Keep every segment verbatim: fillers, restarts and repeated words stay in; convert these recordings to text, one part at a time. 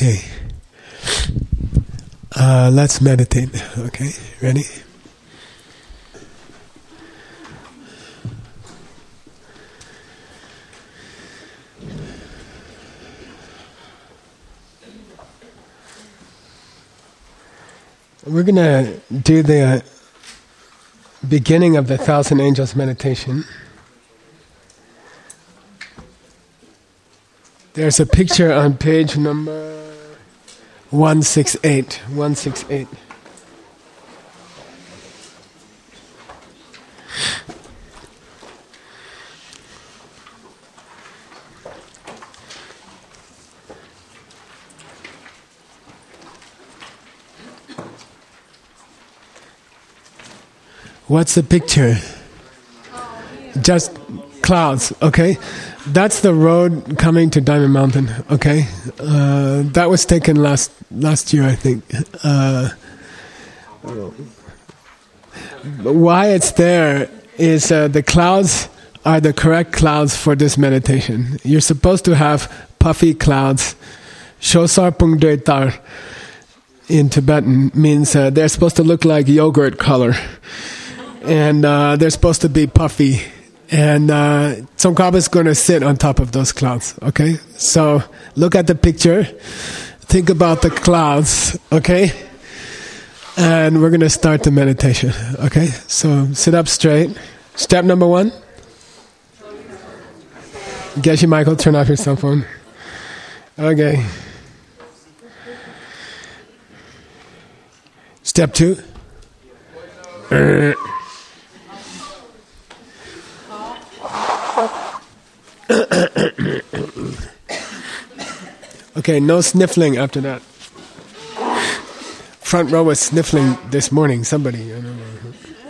Okay. Uh, let's meditate. Okay, ready? We're going to do the beginning of the Thousand Angels meditation. There's a picture on page number one sixty-eight. one sixty-eight. What's the picture? Just clouds, okay? That's the road coming to Diamond Mountain, okay? Uh, that was taken last last year, I think. Uh, why it's there is uh, the clouds are the correct clouds for this meditation. You're supposed to have puffy clouds. Shosar Pungdretar in Tibetan means uh, they're supposed to look like yogurt color. And uh, they're supposed to be puffy. And uh, Tsongkhapa is going to sit on top of those clouds, okay? So look at the picture. Think about the clouds, okay? And we're going to start the meditation, okay? So sit up straight. Step number one. Geshe Michael, turn off your cell phone. Okay. Step two. Uh, Okay, no sniffling after that. Front row was sniffling this morning, somebody. I don't know.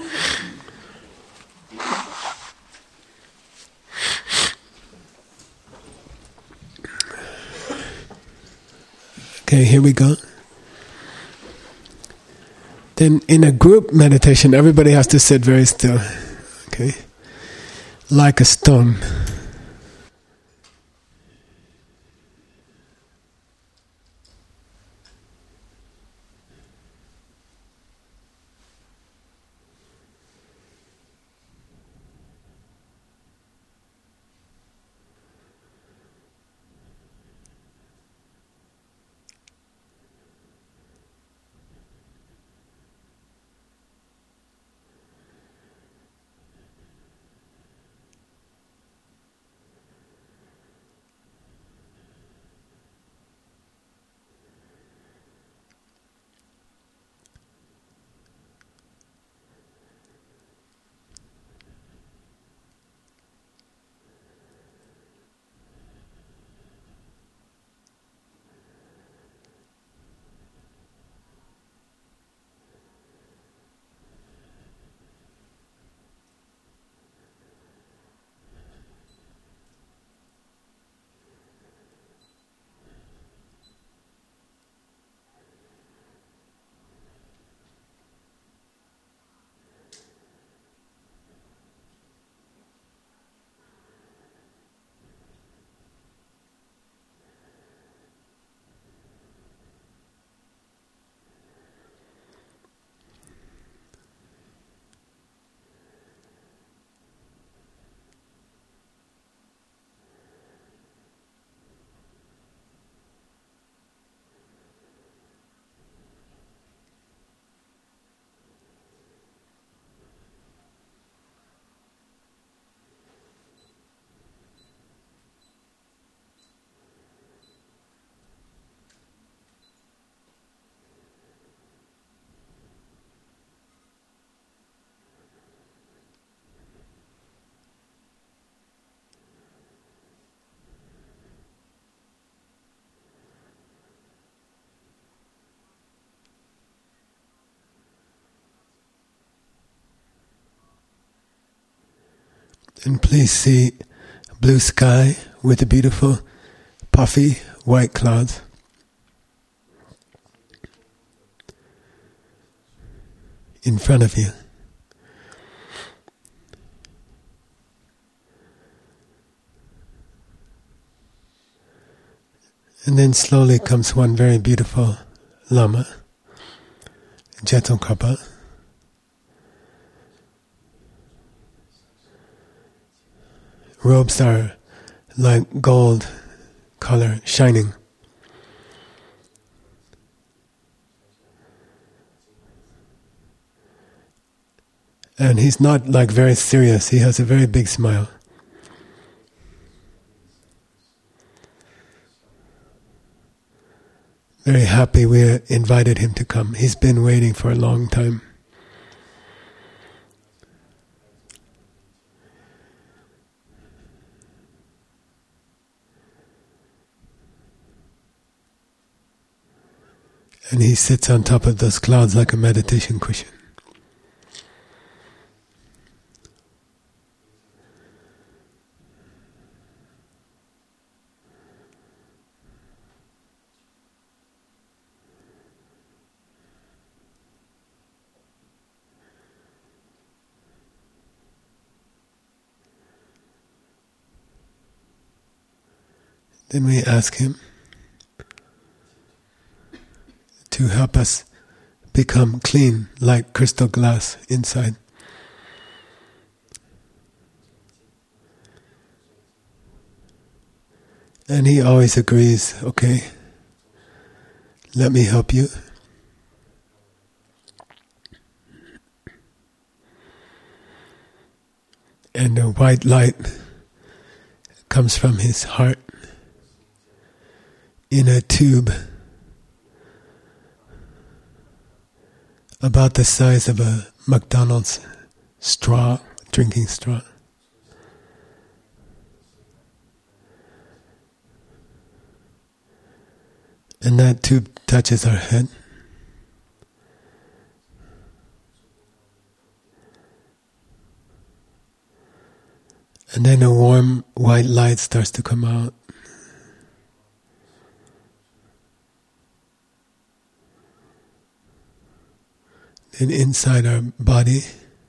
Okay, here we go. Then in a group meditation, everybody has to sit very still. Okay? Like a stone. And please see blue sky with the beautiful puffy white clouds. In front of you. And then slowly comes one very beautiful Lama, Jetongkapa. Robes are like gold color, shining. And he's not like very serious, he has a very big smile. Very happy we invited him to come. He's been waiting for a long time. And he sits on top of those clouds like a meditation cushion. Then we ask him to help us become clean like crystal glass inside. And he always agrees, okay, let me help you. And a white light comes from his heart in a tube about the size of a McDonald's straw, drinking straw. And that tube touches our head. And then a warm white light starts to come out. And inside our body,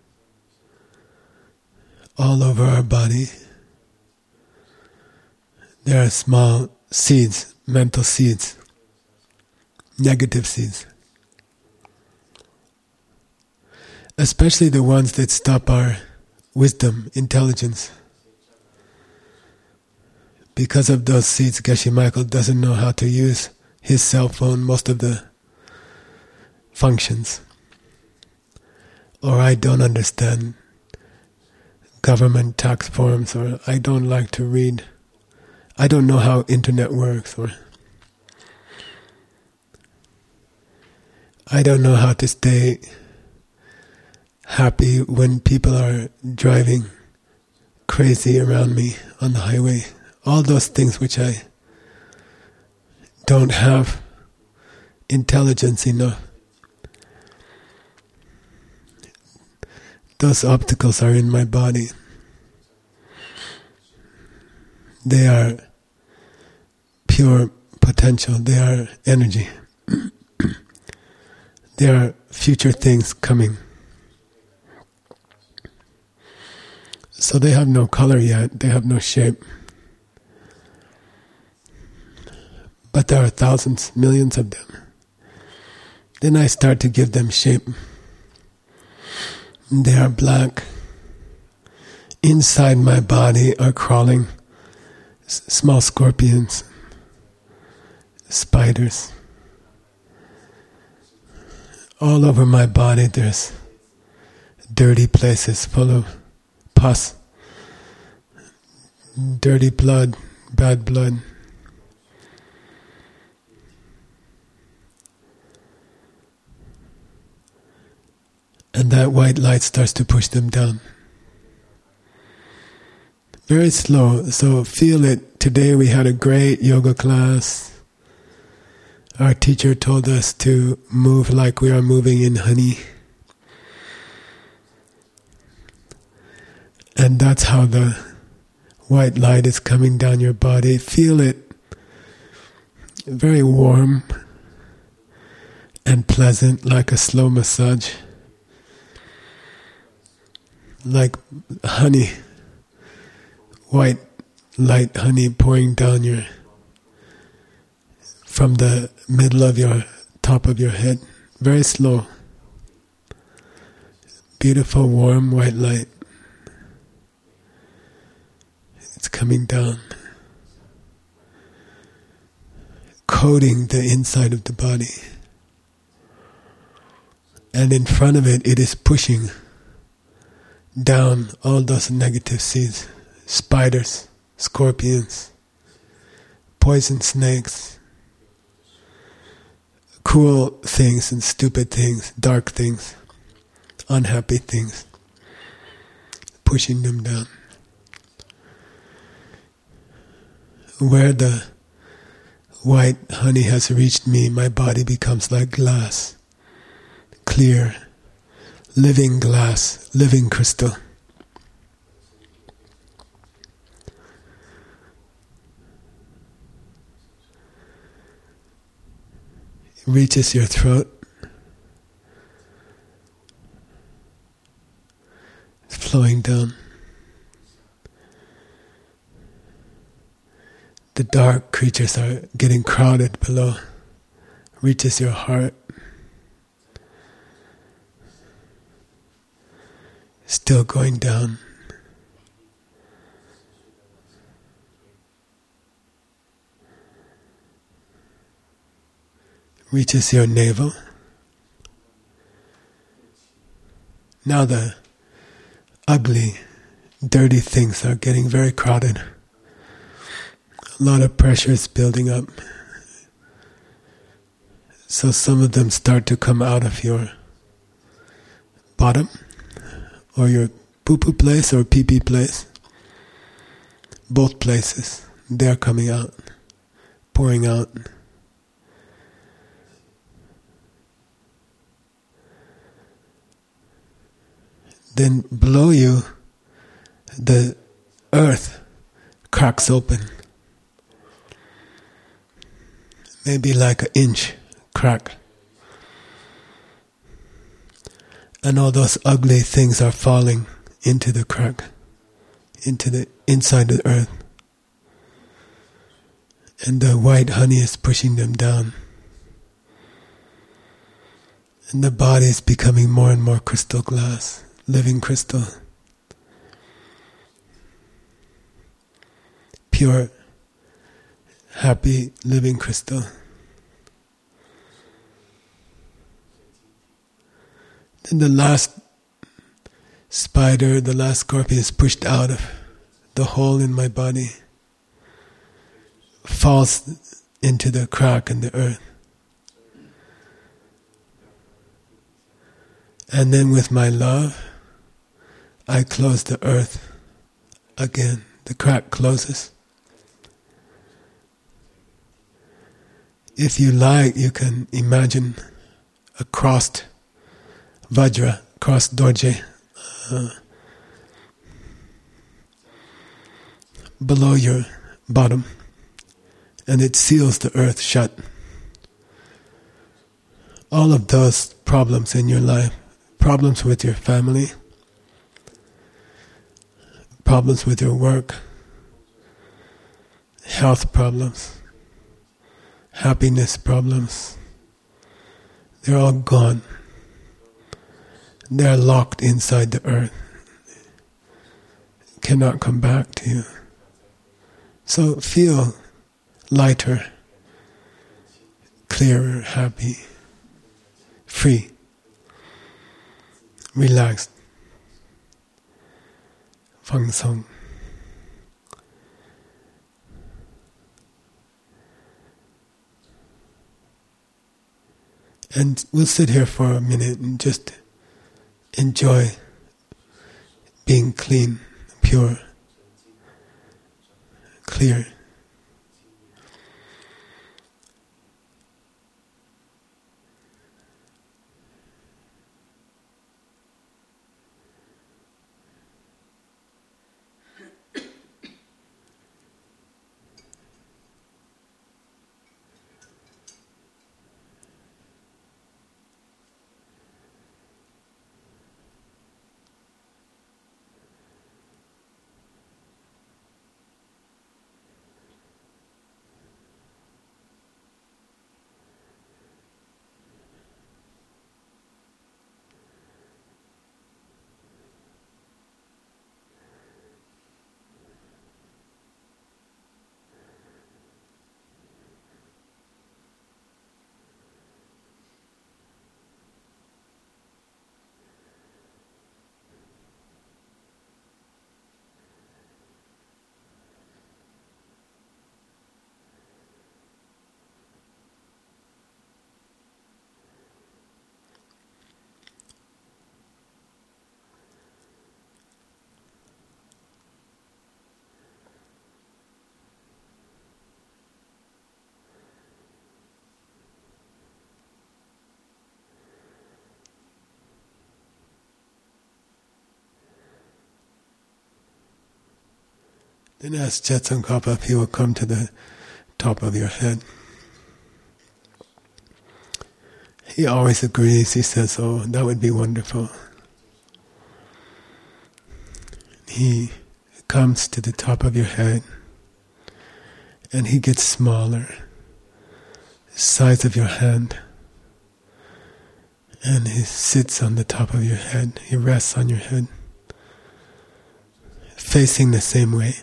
all over our body, there are small seeds, mental seeds, negative seeds. Especially the ones that stop our wisdom, intelligence. Because of those seeds, Geshe Michael doesn't know how to use his cell phone, most of the functions. Or I don't understand government tax forms, or I don't like to read. I don't know how internet works, or I don't know how to stay happy when people are driving crazy around me on the highway. All those things which I don't have intelligence enough. Those obstacles are in my body. They are pure potential. They are energy. They are future things coming. So they have no color yet. They have no shape. But there are thousands, millions of them. Then I start to give them shape. They are black. Inside my body are crawling s- small scorpions, spiders. All over my body there's dirty places full of pus, dirty blood, bad blood. And that white light starts to push them down. Very slow, so feel it. Today we had a great yoga class. Our teacher told us to move like we are moving in honey. And that's how the white light is coming down your body. Feel it. Very warm and pleasant, like a slow massage. Like honey, white light honey pouring down your from the middle of your top of your head, very slow. Beautiful warm white light. It's coming down, coating the inside of the body. And in front of it, it is pushing down all those negative seeds, spiders, scorpions, poison snakes, cruel things and stupid things, dark things, unhappy things, pushing them down. Where the white honey has reached me, my body becomes like glass, clear, living glass, living crystal. It reaches your throat. It's flowing down. The dark creatures are getting crowded below. Reaches your heart. Still going down. Reaches your navel. Now the ugly, dirty things are getting very crowded. A lot of pressure is building up. So some of them start to come out of your bottom, or your poo-poo place or pee-pee place. Both places, they're coming out, pouring out. Then below you, the earth cracks open. Maybe like an inch crack. And all those ugly things are falling into the crack, into the inside of the earth. And the white honey is pushing them down. And the body is becoming more and more crystal glass, living crystal. Pure, happy, living crystal. Then the last spider, the last scorpion is pushed out of the hole in my body, falls into the crack in the earth. And then with my love, I close the earth again. The crack closes. If you like, you can imagine a crossed Vajra, crossed Dorje, uh, below your bottom, and it seals the earth shut. All of those problems in your life, problems with your family, problems with your work, health problems, happiness problems, they're all gone. They're locked inside the earth. Cannot come back to you. So feel lighter, clearer, happy, free, relaxed. Fang Song. And we'll sit here for a minute and just enjoy being clean, pure, clear. Then ask Tsongkhapa if he will come to the top of your head. He always agrees. He says, oh, that would be wonderful. He comes to the top of your head and he gets smaller, the size of your hand, and he sits on the top of your head. He rests on your head, facing the same way.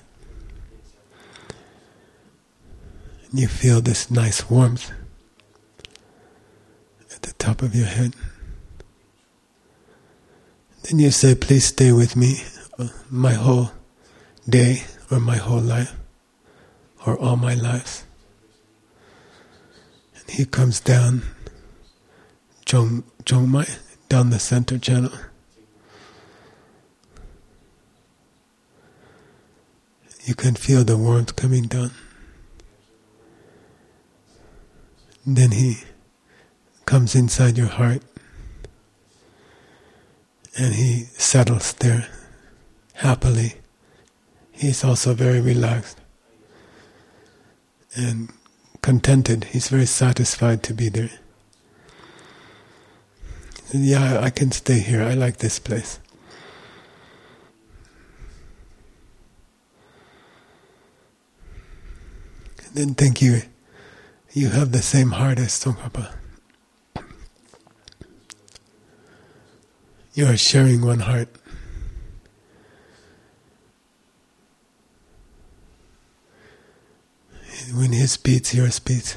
And you feel this nice warmth at the top of your head. Then you say, please stay with me my whole day, or my whole life, or all my lives. And he comes down Jong Jongmai, down the center channel. You can feel the warmth coming down. And then he comes inside your heart and he settles there happily. He's also very relaxed and contented. He's very satisfied to be there. He said, yeah, I can stay here. I like this place. And then think you, you have the same heart as Tsongkhapa. You are sharing one heart. When his beats, yours beats.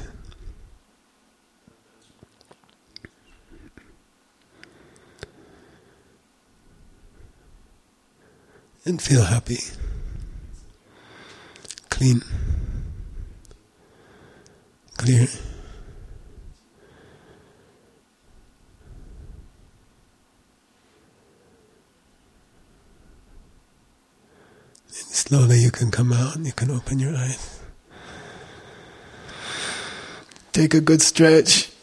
And feel happy, clean, clear. And slowly you can come out and you can open your eyes. Take a good stretch.